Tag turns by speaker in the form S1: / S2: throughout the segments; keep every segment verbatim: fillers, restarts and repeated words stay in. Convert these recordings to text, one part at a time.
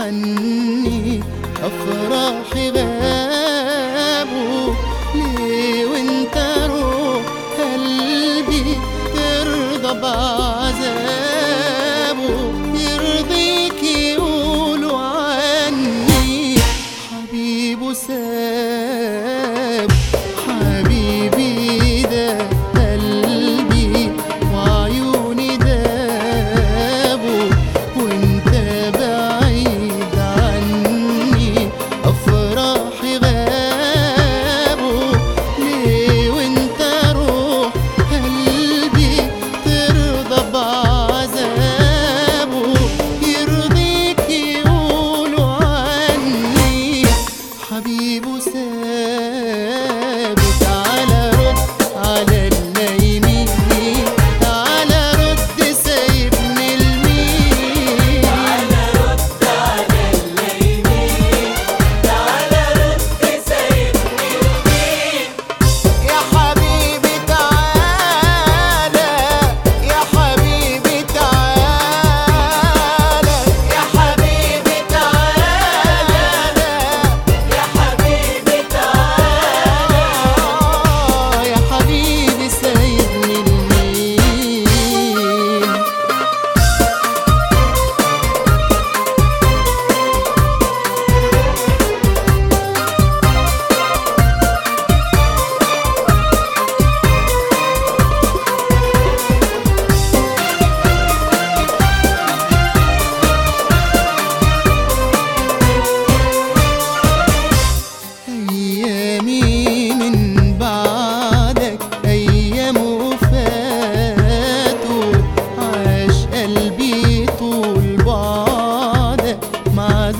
S1: عني، أفراحي غابوا ليه وانت روح قلبي ترضى بعذابه، يرضيك يقولوا عني حبيبه ساب. حبيبي ده قلبي وعيوني دابوا وانت بعيد عني، أفراحي غابوا ليه وانت روح قلبي ترضى بعذابه، يرضيك يقولوا عني حبيبه ساب. تعالى رد على النايمين، تعالى رد سايبني لمين،
S2: تعالى رد على النايمين، تعالى رد سايبني لمين.
S1: يا حبيبي تعالى، يا حبيبي تعالى،
S2: يا حبيبي تعالى، يا حبيبي تعالى،
S1: آه يا حبيبي سايبني لمين. أيامي من بعدك أيام وفاتوا، عاش قلبي طول بعدك مع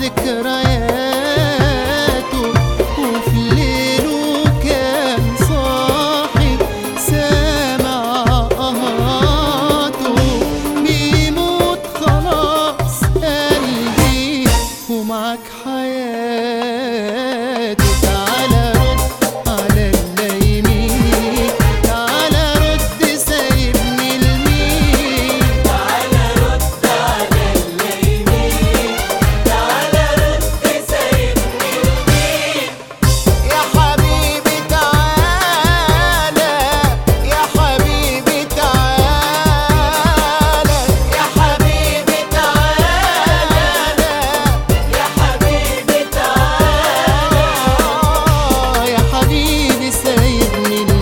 S1: ذكرياته، وفي ليله كان صاحي سامع آهاته، بيموت خلاص قلبي ومعك حياته. تعالى رد على النايمين، تعالى رد سايبني لمين،
S2: تعالى رد على النايمين، تعالى رد سايبني لمين.
S1: يا حبيبي تعالى، يا حبيبي تعالى،
S2: يا حبيبي تعالى، يا حبيبي تعالى،
S1: آه يا حبيبي سايبني لمين.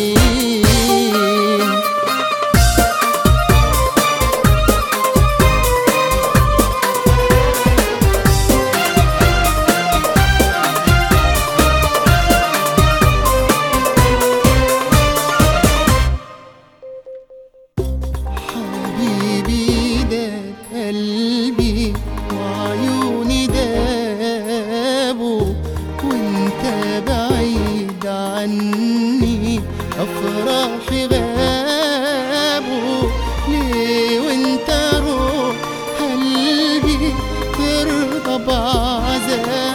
S1: حبيبي ده قلبي وعيوني دابوا وانت بعيد عني، أفراحي غابوا ليه وانت روح قلبي ترضى بعذابه.